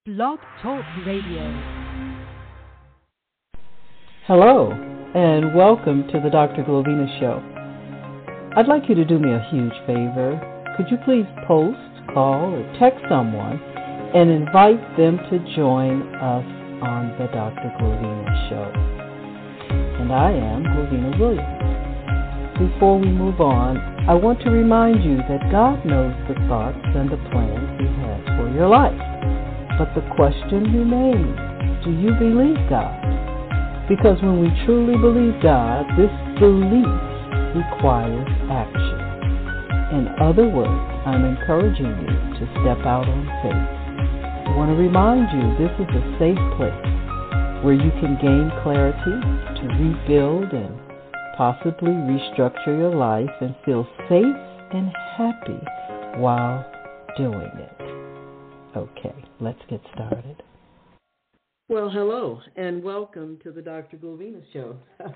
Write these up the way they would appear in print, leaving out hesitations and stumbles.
Blog Talk Radio. Hello, and welcome to the Dr. Glovina Show. I'd like you to do me a huge favor. Could you please post, call, or text someone and invite them to join us on the Dr. Glovina Show? And I am Glovina Williams. Before we move on, I want to remind you that God knows the thoughts and the plans He has for your life. But the question remains, do you believe God? Because when we truly believe God, this belief requires action. In other words, I'm encouraging you to step out on faith. I want to remind you this is a safe place where you can gain clarity to rebuild and possibly restructure your life and feel safe and happy while doing it. Okay, let's get started. Well, hello, and welcome to the Dr. Glovina Show.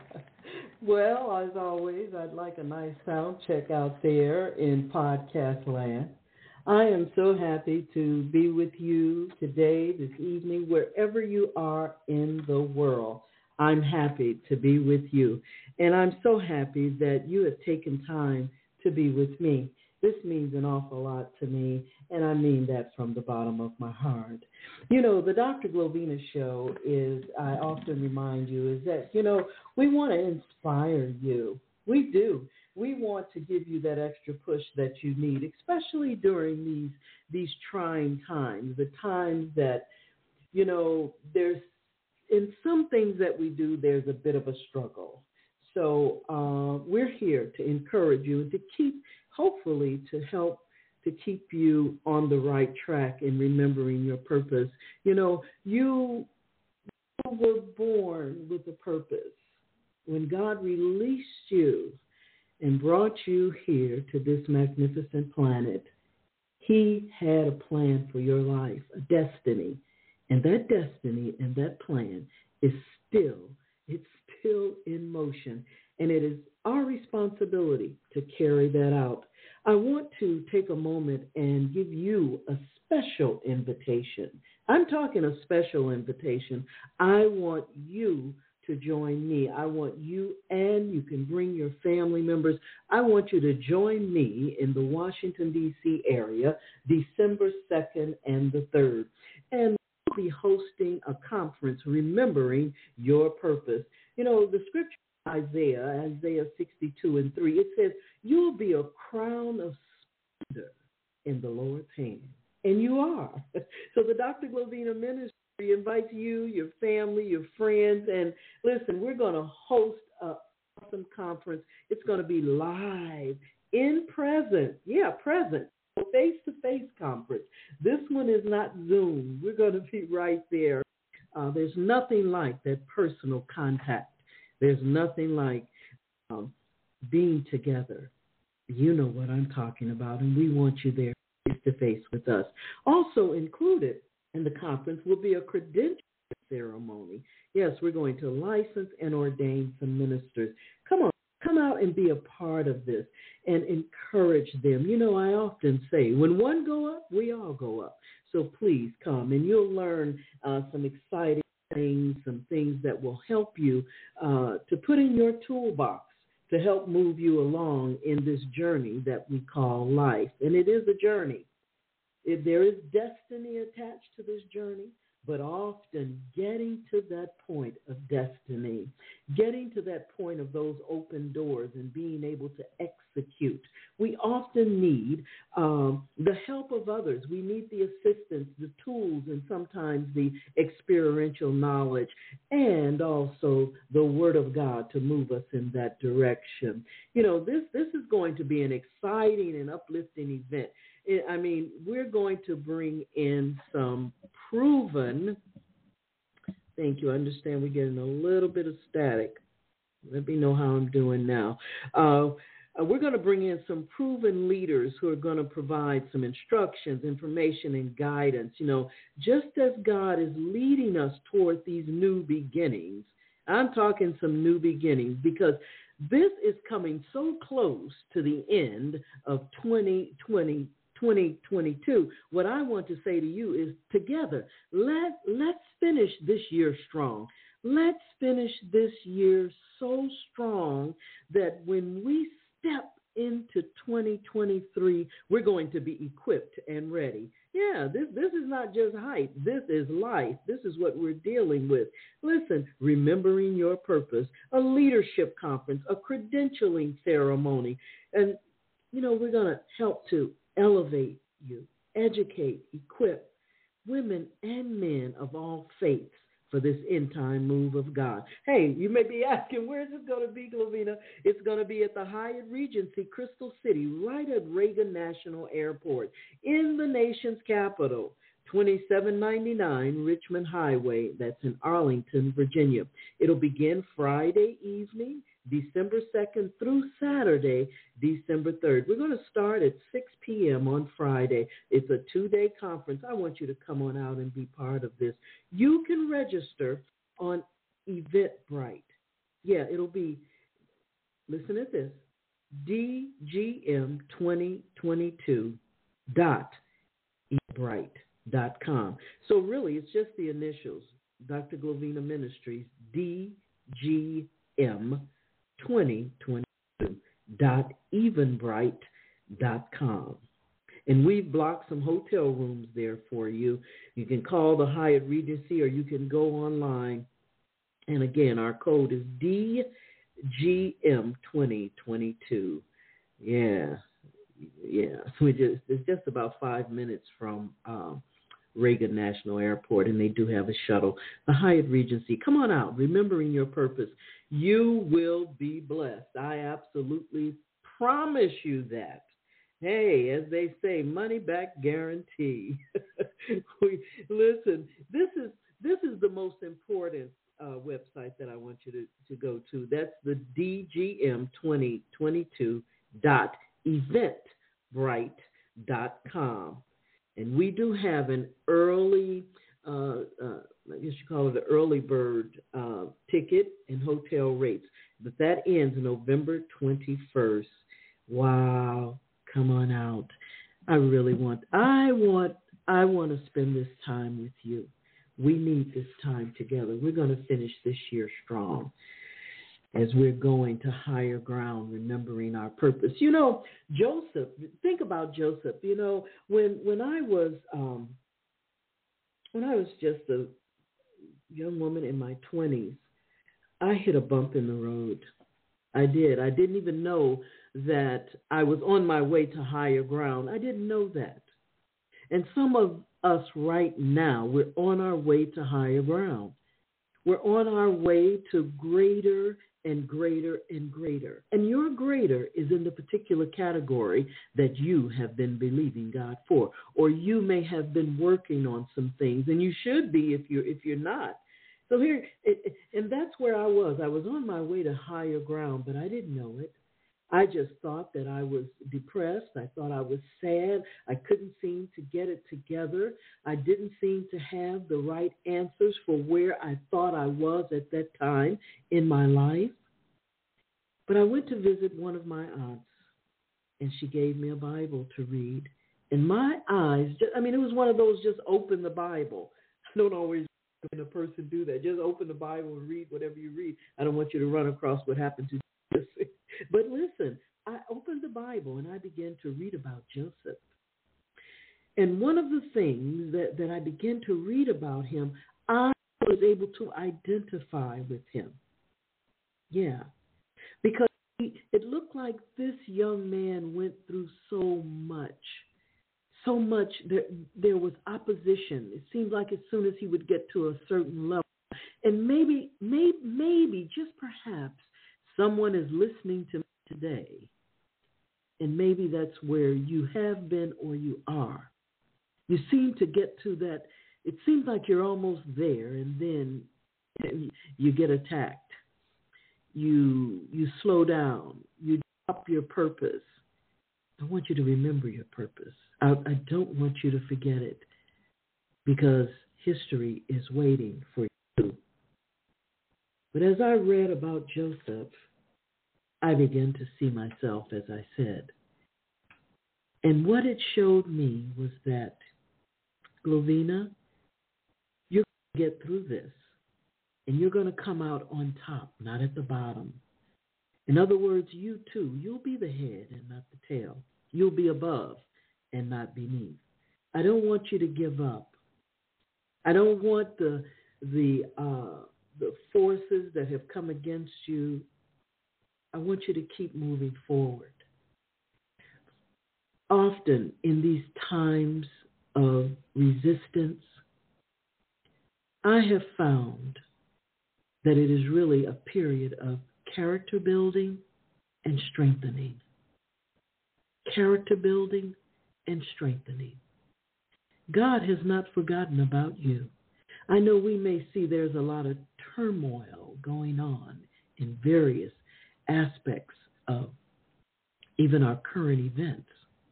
Well, as always, I'd like a nice sound check out there in podcast land. I am so happy to be with you today, this evening, wherever you are in the world. I'm happy to be with you, and I'm so happy that you have taken time to be with me. This means an awful lot to me, and I mean that from the bottom of my heart. You know, the Dr. Glovina Show is, I often remind you, is that, we want to inspire you. We do. We want to give you that extra push that you need, especially during these trying times, the times that, there's, in some things that we do, there's a bit of a struggle. So we're here to encourage you and to hopefully to help to keep you on the right track in remembering your purpose. You were born with a purpose. When God released you and brought you here to this magnificent planet, He had a plan for your life, a destiny. And that destiny and that plan is still in motion. And it is our responsibility to carry that out. I want to take a moment and give you a special invitation. I'm talking a special invitation. I want you to join me. I want you, and you can bring your family members. I want you to join me in the Washington, D.C. area, December 2nd and the 3rd. And we'll be hosting a conference, Remembering Your Purpose. The scripture Isaiah 62 and 3, it says, you will be a crown of splendor in the Lord's hand. And you are. So the Dr. Glovina Ministry invites you, your family, your friends, and listen, we're going to host an awesome conference. It's going to be live, in present, face-to-face conference. This one is not Zoom. We're going to be right there. There's nothing like that personal contact. There's nothing like being together. You know what I'm talking about, and we want you there face-to-face with us. Also included in the conference will be a credentialing ceremony. Yes, we're going to license and ordain some ministers. Come out and be a part of this and encourage them. I often say, when one go up, we all go up. So please come, and you'll learn some exciting things, some things that will help you to put in your toolbox to help move you along in this journey that we call life. And it is a journey. There is destiny attached to this journey, but often getting to that point of destiny, getting to that point of those open doors and being able to execute. We often need the help of others. We need the assistance, the tools, and sometimes the experiential knowledge, and also the Word of God to move us in that direction. This is going to be an exciting and uplifting event. I mean, we're going to bring in some proven, thank you, I understand we're getting a little bit of static. Let me know how I'm doing now. We're going to bring in some proven leaders who are going to provide some instructions, information, and guidance. Just as God is leading us toward these new beginnings, I'm talking some new beginnings because this is coming so close to the end of 2020. 2022, what I want to say to you is together, let's finish this year strong. Let's finish this year so strong that when we step into 2023, we're going to be equipped and ready. Yeah, this is not just hype. This is life. This is what we're dealing with. Listen, remembering your purpose, a leadership conference, a credentialing ceremony, and we're going to help to elevate you, educate, equip women and men of all faiths for this end-time move of God. Hey, you may be asking, where is this going to be, Glovina? It's going to be at the Hyatt Regency, Crystal City, right at Reagan National Airport, in the nation's capital, 2799 Richmond Highway. That's in Arlington, Virginia. It'll begin Friday evening, December 2nd through Saturday, December 3rd. We're going to start at 6 p.m. on Friday. It's a 2-day conference. I want you to come on out and be part of this. You can register on Eventbrite. Yeah, it'll be, listen at this, DGM2022.eventbrite.com. So really, it's just the initials, Dr. Glovina Ministries, DGM2022.eventbrite.com. And we've blocked some hotel rooms there for you. You can call the Hyatt Regency or you can go online. And again, our code is DGM2022. Yeah. It's just about 5 minutes from Reagan National Airport, and they do have a shuttle. The Hyatt Regency, come on out, remembering your purpose. You will be blessed. I absolutely promise you that. Hey, as they say, money back guarantee. Listen, this is the most important website that I want you to go to. That's the DGM2022.eventbrite.com. And we do have an early, I guess you call it an early bird ticket and hotel rates. But that ends November 21st. Wow. Come on out. I want to spend this time with you. We need this time together. We're going to finish this year strong as we're going to higher ground, remembering our purpose. Joseph, think about Joseph. When I was just a young woman in my 20s, I hit a bump in the road. I did. I didn't even know that I was on my way to higher ground. I didn't know that. And some of us right now, we're on our way to higher ground. We're on our way to greater and greater and greater. And your greater is in the particular category that you have been believing God for, or you may have been working on some things, and you should be if you're not. So here, and that's where I was. I was on my way to higher ground, but I didn't know it. I just thought that I was depressed. I thought I was sad. I couldn't seem to get it together. I didn't seem to have the right answers for where I thought I was at that time in my life. But I went to visit one of my aunts, and she gave me a Bible to read. And my eyes, it was one of those just open the Bible. I don't always recommend a person do that. Just open the Bible and read whatever you read. I don't want you to run across what happened to Jesus. But listen, I opened the Bible and I began to read about Joseph. And one of the things that I began to read about him, I was able to identify with him. Yeah. Because it looked like this young man went through so much. So much that there was opposition. It seemed like as soon as he would get to a certain level, and maybe, just perhaps, someone is listening to me today, and maybe that's where you have been or you are. You seem to get to that. It seems like you're almost there, and then you get attacked. You slow down. You drop your purpose. I want you to remember your purpose. I don't want you to forget it, because history is waiting for you. But as I read about Joseph, I began to see myself, as I said. And what it showed me was that, Glovina, you're going to get through this, and you're going to come out on top, not at the bottom. In other words, you too, you'll be the head and not the tail. You'll be above and not beneath. I don't want you to give up. I don't want the forces that have come against you. I want you to keep moving forward. Often in these times of resistance, I have found that it is really a period of character building and strengthening. Character building and strengthening. God has not forgotten about you. I know we may see there's a lot of turmoil going on in various aspects of even our current events.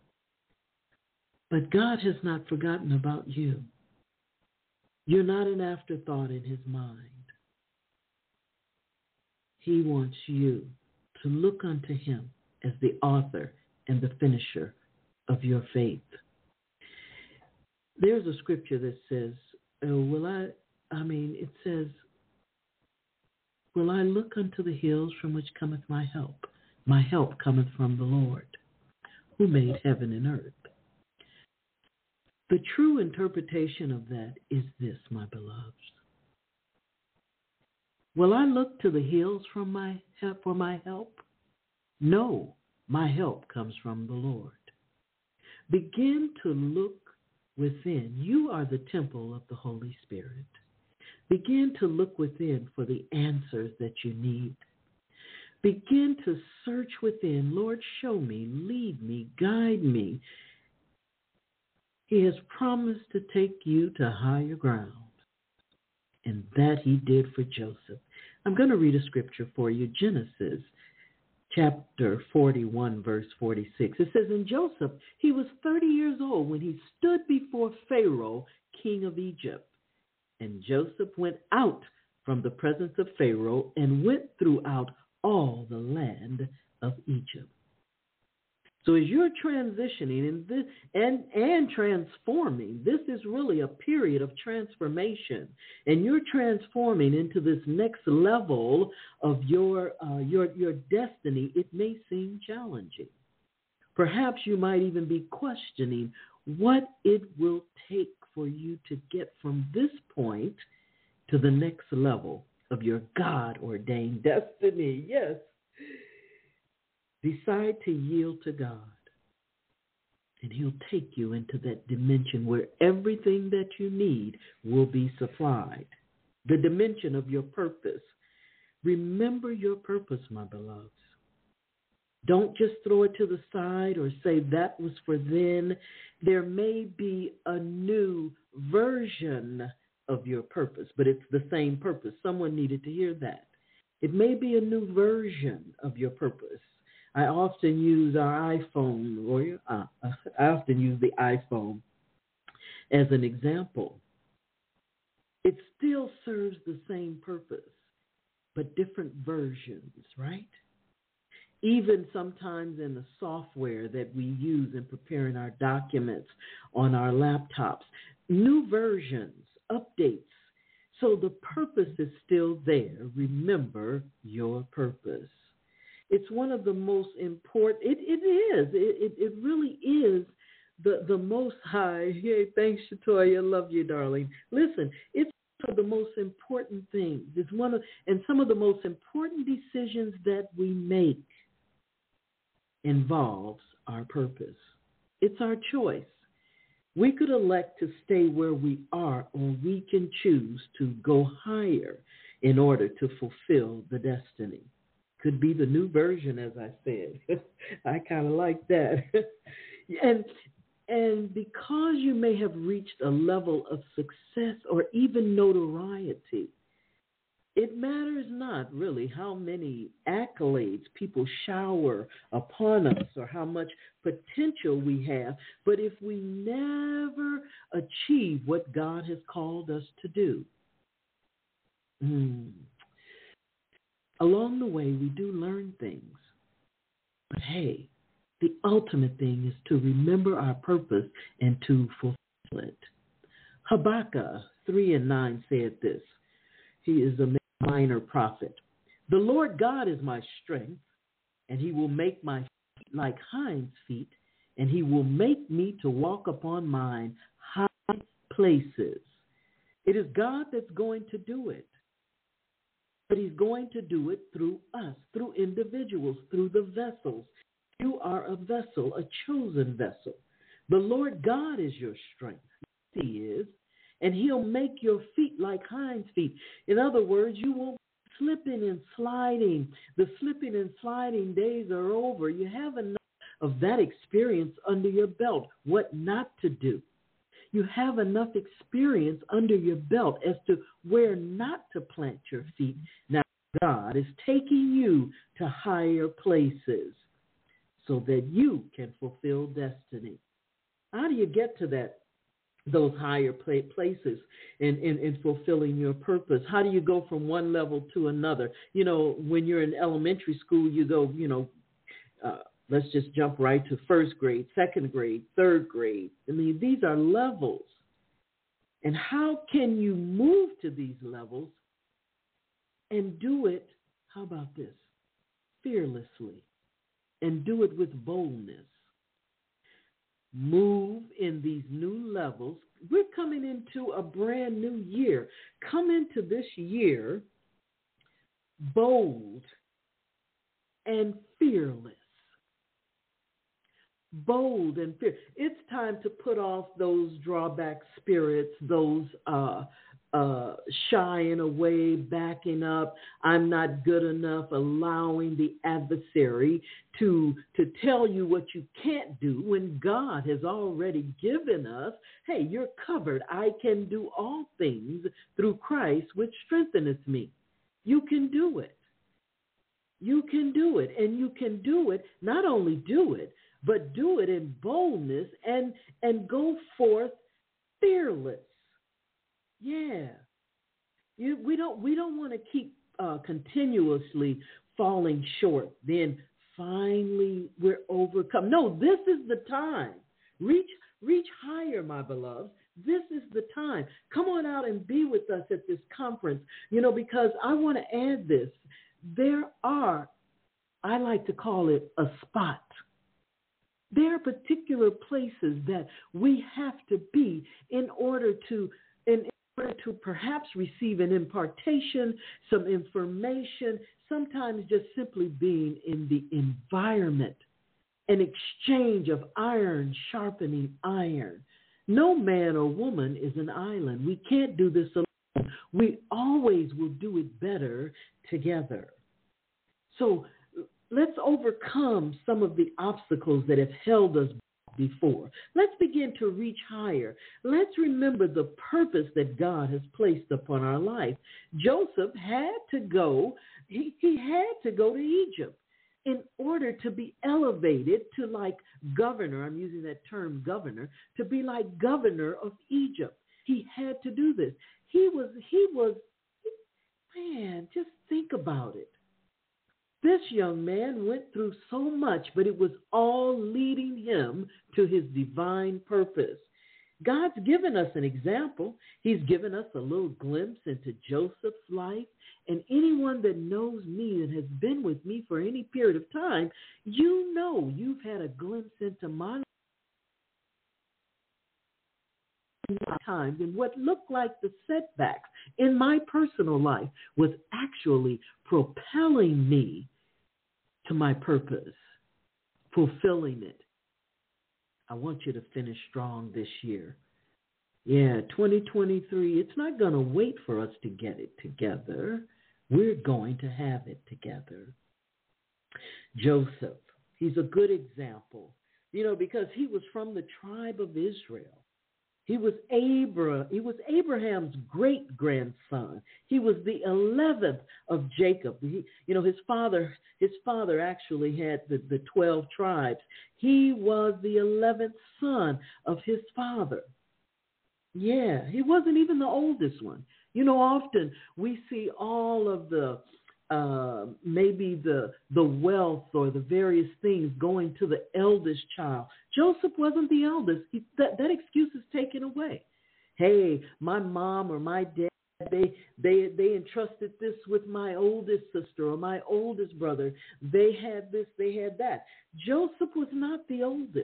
But God has not forgotten about you. You're not an afterthought in his mind. He wants you to look unto him as the author and the finisher of your faith. There's a scripture that says, will I look unto the hills from which cometh my help? My help cometh from the Lord, who made heaven and earth. The true interpretation of that is this, my beloveds. Will I look to the hills for my help? No, my help comes from the Lord. Begin to look within. You are the temple of the Holy Spirit. Begin to look within for the answers that you need. Begin to search within. Lord, show me, lead me, guide me. He has promised to take you to higher ground. And that he did for Joseph. I'm going to read a scripture for you, Genesis chapter 41, verse 46. It says, "And Joseph, he was 30 years old when he stood before Pharaoh, king of Egypt. And Joseph went out from the presence of Pharaoh and went throughout all the land of Egypt." So as you're transitioning and transforming, this is really a period of transformation, and you're transforming into this next level of your destiny. It may seem challenging. Perhaps you might even be questioning what it will take for you to get from this point to the next level of your God-ordained destiny. Yes. Decide to yield to God, and he'll take you into that dimension where everything that you need will be supplied. The dimension of your purpose. Remember your purpose, my beloveds. Don't just throw it to the side or say that was for then. There may be a new version of your purpose, but it's the same purpose. Someone needed to hear that. It may be a new version of your purpose. I often use our iPhone, I often use the iPhone as an example. It still serves the same purpose, but different versions, right? Even sometimes in the software that we use in preparing our documents on our laptops, new versions, updates. So the purpose is still there. Remember your purpose. It's one of the most important, it really is the most high. Yay, thanks, Shatoya, love you, darling. Listen, it's one of the most important things. It's and some of the most important decisions that we make involves our purpose. It's our choice. We could elect to stay where we are, or we can choose to go higher in order to fulfill the destiny. Could be the new version, as I said. I kind of like that. And because you may have reached a level of success or even notoriety, it matters not really how many accolades people shower upon us or how much potential we have, but if we never achieve what God has called us to do, along the way, we do learn things. But hey, The ultimate thing is to remember our purpose and to fulfill it. Habakkuk 3:9 said this. He is a minor prophet. The Lord God is my strength, and he will make my feet like hinds' feet, and he will make me to walk upon mine high places. It is God that's going to do it. But he's going to do it through us, through individuals, through the vessels. You are a vessel, a chosen vessel. The Lord God is your strength. He is. And he'll make your feet like hinds' feet. In other words, you won't be slipping and sliding. The slipping and sliding days are over. You have enough of that experience under your belt, what not to do. You have enough experience under your belt as to where not to plant your feet. Now, God is taking you to higher places so that you can fulfill destiny. How do you get to those higher places in fulfilling your purpose? How do you go from one level to another? You know, when you're in elementary school, you go, let's just jump right to first grade, second grade, third grade. I mean, these are levels. And how can you move to these levels and do it, how about this, fearlessly, and do it with boldness? Move in these new levels. We're coming into a brand new year. Come into this year bold and fearless. Bold and fearless. It's time to put off those drawback spirits, those shying away, backing up, I'm not good enough, allowing the adversary to tell you what you can't do when God has already given us, hey, you're covered. I can do all things through Christ, which strengtheneth me. You can do it. You can do it. And you can do it, not only do it, but do it in boldness and go forth fearless. Yeah. We don't want to keep continuously falling short. Then finally we're overcome. No, this is the time. Reach higher, my beloved. This is the time. Come on out and be with us at this conference, because I want to add this. There are, I like to call it a spot. There are particular places that we have to be in order to perhaps receive an impartation, some information, sometimes just simply being in the environment, an exchange of iron sharpening iron. No man or woman is an island. We can't do this alone. We always will do it better together. So let's overcome some of the obstacles that have held us before. Let's begin to reach higher. Let's remember the purpose that God has placed upon our life. Joseph had to go, he had to go to Egypt in order to be elevated to like governor. I'm using that term governor, to be like governor of Egypt. He had to do this. He was, man, just think about it. This young man went through so much, but it was all leading him to his divine purpose. God's given us an example. He's given us a little glimpse into Joseph's life. And anyone that knows me and has been with me for any period of time, you know you've had a glimpse into my life. Times and what looked like the setbacks in my personal life was actually propelling me to my purpose, fulfilling it. I want you to finish strong this year. Yeah, 2023, it's not going to wait for us to get it together. We're going to have it together. Joseph, he's a good example, because he was from the tribe of Israel. He was Abraham's great-grandson. He was the 11th of Jacob. His father actually had the 12 tribes. He was the 11th son of his father. Yeah, he wasn't even the oldest one. Often we see all of the maybe the wealth or the various things going to the eldest child. Joseph wasn't the eldest. That excuse is taken away. Hey, my mom or my dad, they entrusted this with my oldest sister or my oldest brother. They had this, they had that. Joseph was not the oldest.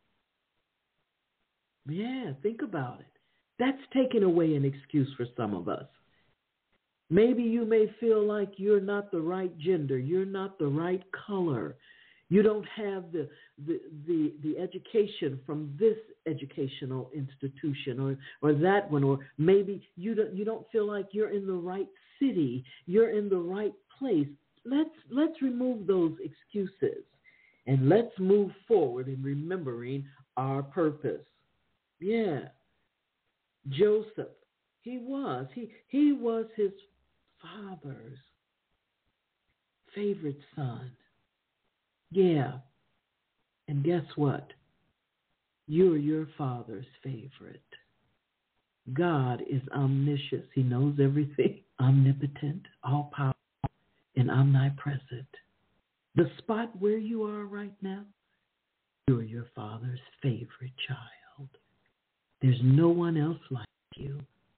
Yeah, think about it. That's taken away an excuse for some of us. Maybe you may feel like you're not the right gender, you're not the right color, you don't have the education from this educational institution or that one, or maybe you don't feel like you're in the right city, you're in the right place. Let's remove those excuses and let's move forward in remembering our purpose. Yeah, Joseph, he was his father's favorite son. Yeah. And guess what? You're your father's favorite. God is omniscient. He knows everything, omnipotent, all powerful, and omnipresent. The spot where you are right now, you're your father's favorite child. There's no one else like you.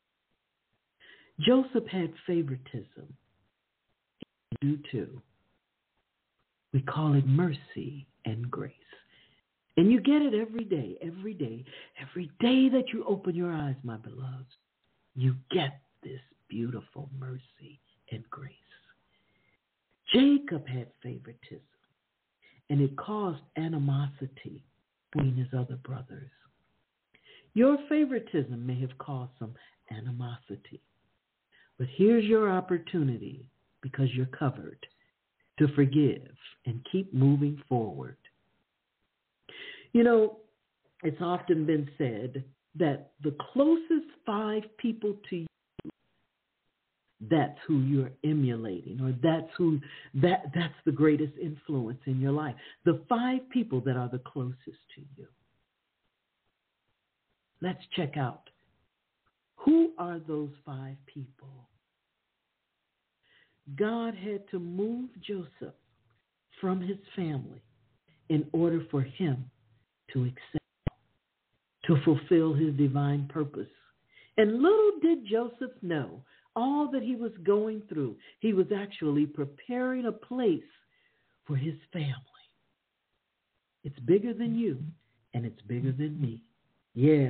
Joseph had favoritism. You do too. We call it mercy and grace. And you get it every day, every day. Every day that you open your eyes, my beloveds, you get this beautiful mercy and grace. Jacob had favoritism, and it caused animosity between his other brothers. Your favoritism may have caused some animosity, but here's your opportunity, because you're covered, to forgive and keep moving forward. You know, it's often been said that the closest 5 people to you, that's who you're emulating, or that's the greatest influence in your life. The 5 people that are the closest to you. Let's check out. Who are those 5 people? God had to move Joseph from his family in order for him to excel, to fulfill his divine purpose. And little did Joseph know, all that he was going through, he was actually preparing a place for his family. It's bigger than you, and it's bigger than me. Yeah.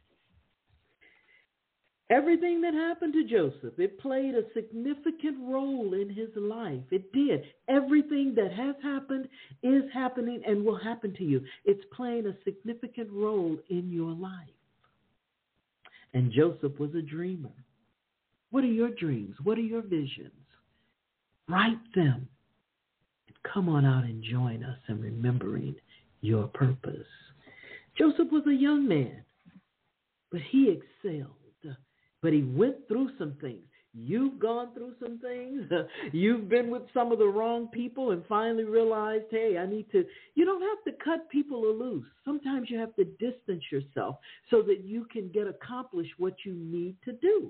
Everything that happened to Joseph, it played a significant role in his life. It did. Everything that has happened, is happening, and will happen to you. It's playing a significant role in your life. And Joseph was a dreamer. What are your dreams? What are your visions? Write them. And come on out and join us in remembering your purpose. Joseph was a young man, but he excelled. But he went through some things. You've gone through some things. You've been with some of the wrong people and finally realized, hey, you don't have to cut people loose. Sometimes you have to distance yourself so that you can accomplish what you need to do.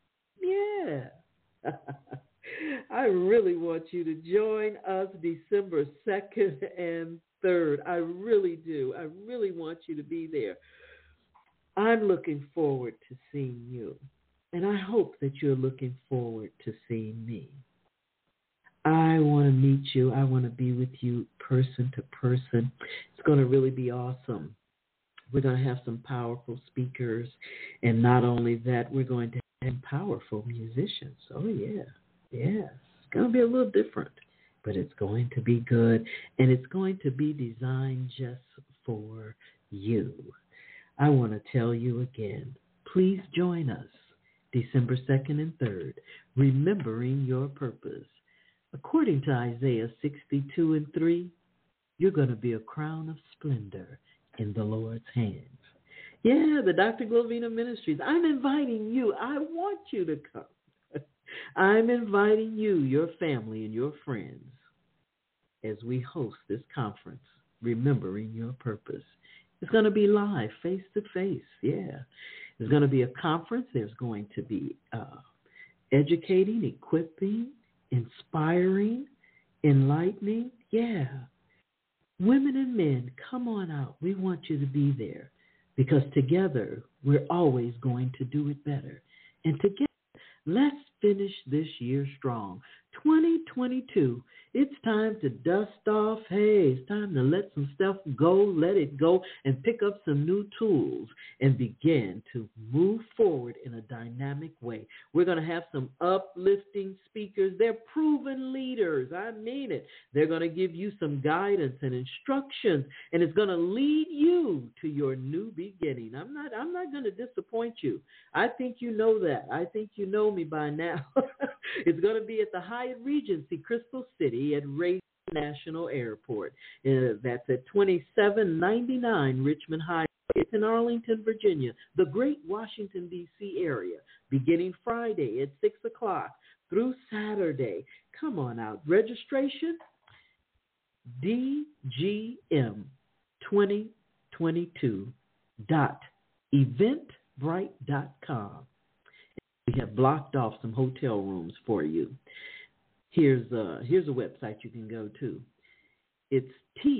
Yeah. I really want you to join us December 2nd and 3rd. I really do. I really want you to be there. I'm looking forward to seeing you. And I hope that you're looking forward to seeing me. I want to meet you. I want to be with you person to person. It's going to really be awesome. We're going to have some powerful speakers. And not only that, we're going to have powerful musicians. Oh, yeah. Yes. It's going to be a little different, but it's going to be good. And it's going to be designed just for you. I want to tell you again, please join us December 2nd and 3rd, remembering your purpose. According to Isaiah 62 and 3, you're going to be a crown of splendor in the Lord's hands. Yeah, the Dr. Glovina Ministries. I'm inviting you. I want you to come. I'm inviting you, your family, and your friends as we host this conference, remembering your purpose. It's going to be live, face-to-face, yeah. There's going to be a conference. There's going to be educating, equipping, inspiring, enlightening. Yeah. Women and men, come on out. We want you to be there because together we're always going to do it better. And together, let's finish this year strong. 2022, it's time to dust off. Hey, it's time to let some stuff go, let it go, and pick up some new tools and begin to move forward in a dynamic way. We're going to have some uplifting speakers. They're proven leaders. I mean it. They're going to give you some guidance and instructions, and it's going to lead you to your new beginning. I'm not going to disappoint you. I think you know that. I think you know me by now. It's going to be at the Hyatt Regency, Crystal City at Reagan National Airport. That's at 2799 Richmond Highway. It's in Arlington, Virginia, the great Washington, D.C. area, beginning Friday at 6 o'clock through Saturday. Come on out. Registration, DGM2022.eventbrite.com. We have blocked off some hotel rooms for you. Here's a website you can go to. It's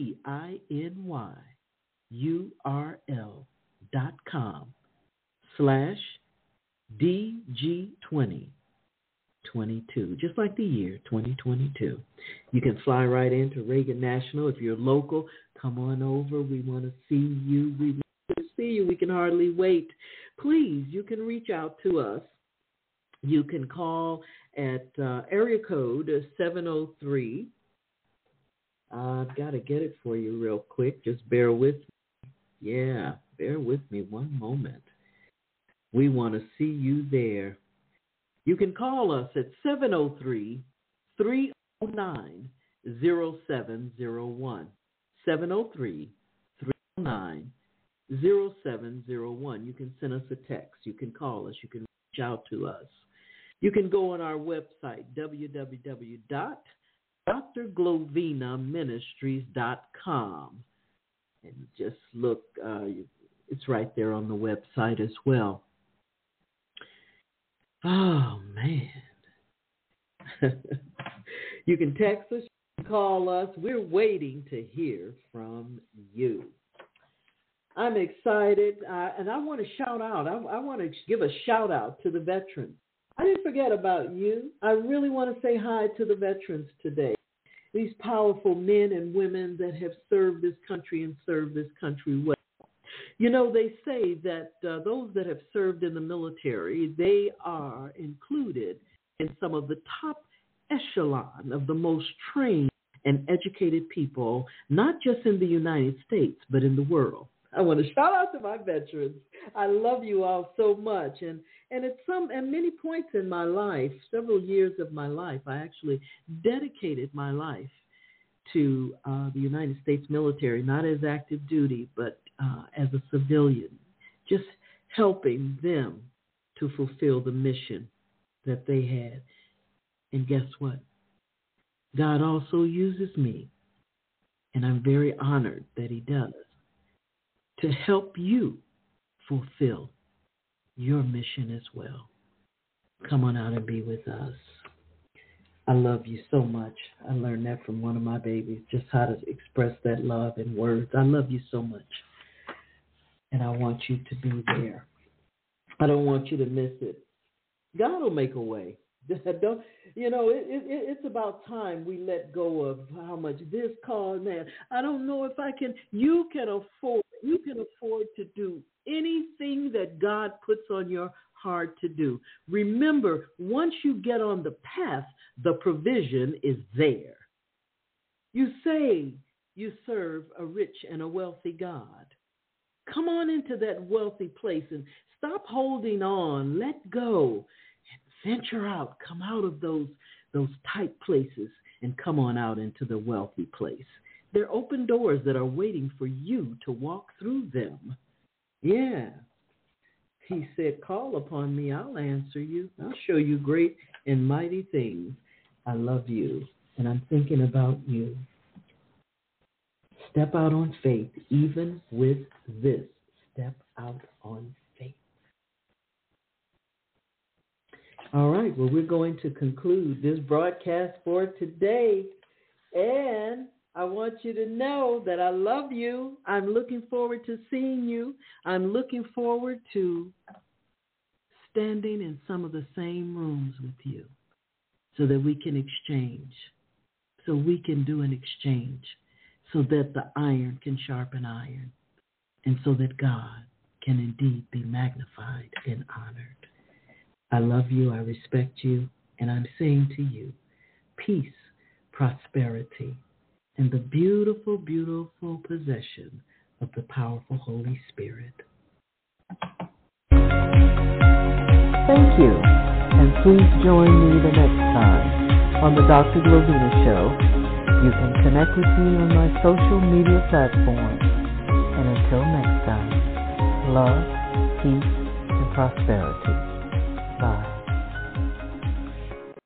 TINYURL.com/DG2022, just like the year 2022. You can fly right into Reagan National. If you're local, come on over. We want to see you. We want to see you. We can hardly wait. Please, you can reach out to us. You can call at area code 703. I've got to get it for you real quick. Just bear with me. Yeah, bear with me one moment. We want to see you there. You can call us at 703-309-0701. 703-309-0701. You can send us a text. You can call us. You can reach out to us. You can go on our website, www.drglovinaministries.com, and just look. It's right there on the website as well. Oh, man. You can text us, you can call us. We're waiting to hear from you. I'm excited, and I want to shout out. I want to give a shout out to the veterans. I didn't forget about you. I really want to say hi to the veterans today. These powerful men and women that have served this country and served this country well. You know, they say that those that have served in the military, they are included in some of the top echelon of the most trained and educated people, not just in the United States, but in the world. I want to shout out to my veterans. I love you all so much. And at many points in my life, several years of my life, I actually dedicated my life to the United States military, not as active duty, but as a civilian, just helping them to fulfill the mission that they had. And guess what? God also uses me, and I'm very honored that he does, to help you fulfill your mission as well. Come on out and be with us. I love you so much. I learned that from one of my babies, just how to express that love in words. I love you so much, and I want you to be there. I don't want you to miss it. God will make a way. Don't, it's about time we let go of how much this costs, man. I don't know if I can. You can afford to do anything that God puts on your heart to do. Remember, once you get on the path, the provision is there. You say you serve a rich and a wealthy God. Come on into that wealthy place and stop holding on. Let go. Venture out, come out of those tight places and come on out into the wealthy place. There are open doors that are waiting for you to walk through them. Yeah. He said, call upon me, I'll answer you. I'll show you great and mighty things. I love you, and I'm thinking about you. Step out on faith, even with this. Step out on faith. All right. Well, we're going to conclude this broadcast for today. And I want you to know that I love you. I'm looking forward to seeing you. I'm looking forward to standing in some of the same rooms with you so that we can exchange, so we can do an exchange, so that the iron can sharpen iron, and so that God can indeed be magnified and honored. I love you, I respect you, and I'm saying to you, peace, prosperity, and the beautiful, beautiful possession of the powerful Holy Spirit. Thank you, and please join me the next time on the Dr. Globina Show. You can connect with me on my social media platforms. And until next time, love, peace, and prosperity. Bye.